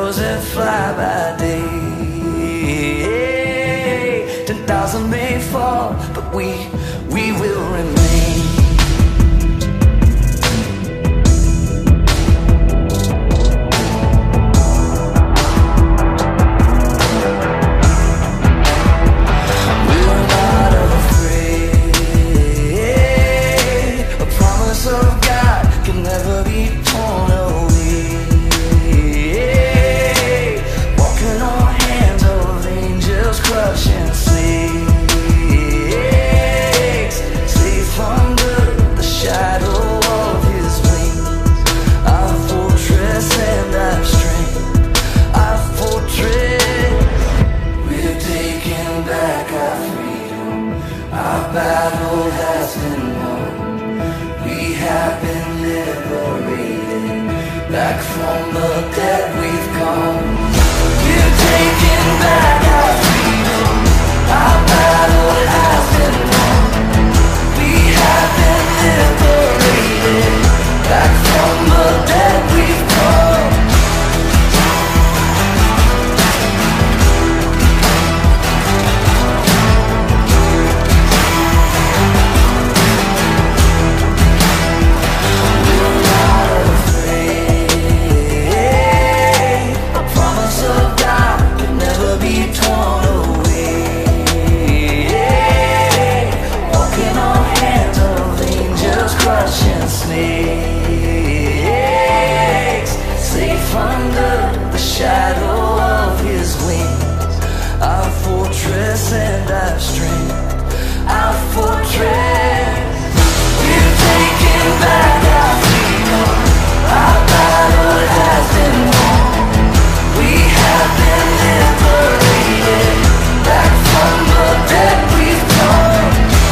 shadows that fly by day. 10,000 may fall, but we will remain. We're not afraid. A promise of God can never be torn away. Walking on hands of angels, crushing snakes, safe under the shadow of His wings. Our fortress and our strength, our fortress. We're taking back our freedom. Our battle has been won. We have been liberated. Back from the dead we've come. We're taking back our freedom. Our battle has been won. We have been liberated. Back from the dead we've come. We're not afraid. A promise of God can never be torn away. Walking on hands of angels, crushing snakes, safe under the shadow of His wings. Our fortress and our strength, our fortress. We're taking back our freedom. Our battle has been won. We have been liberated. Back from the dead we've come.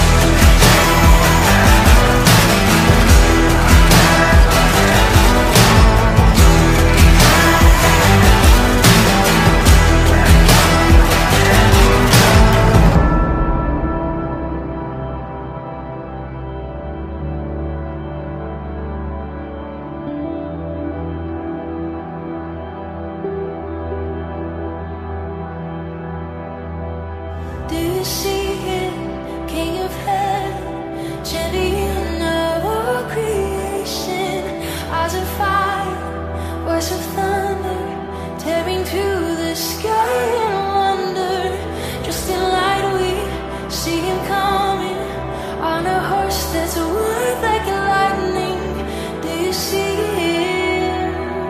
Do you see Him, King of heaven, champion of all creation? Eyes of fire, voice of thunder, tearing through the sky in wonder. Just in light we see Him coming, on a horse that's white like lightning. Do you see Him?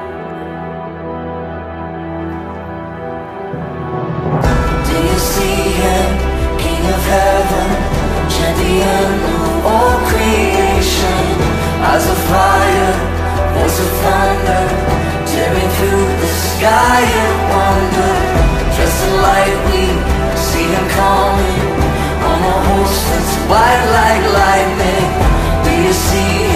Do you see Him, King of heaven, champion of all creation? Eyes of fire, voice of thunder, tearing through the sky in wonder. Dressed in light we see Him coming, on a horse that's white like lightning. Do you see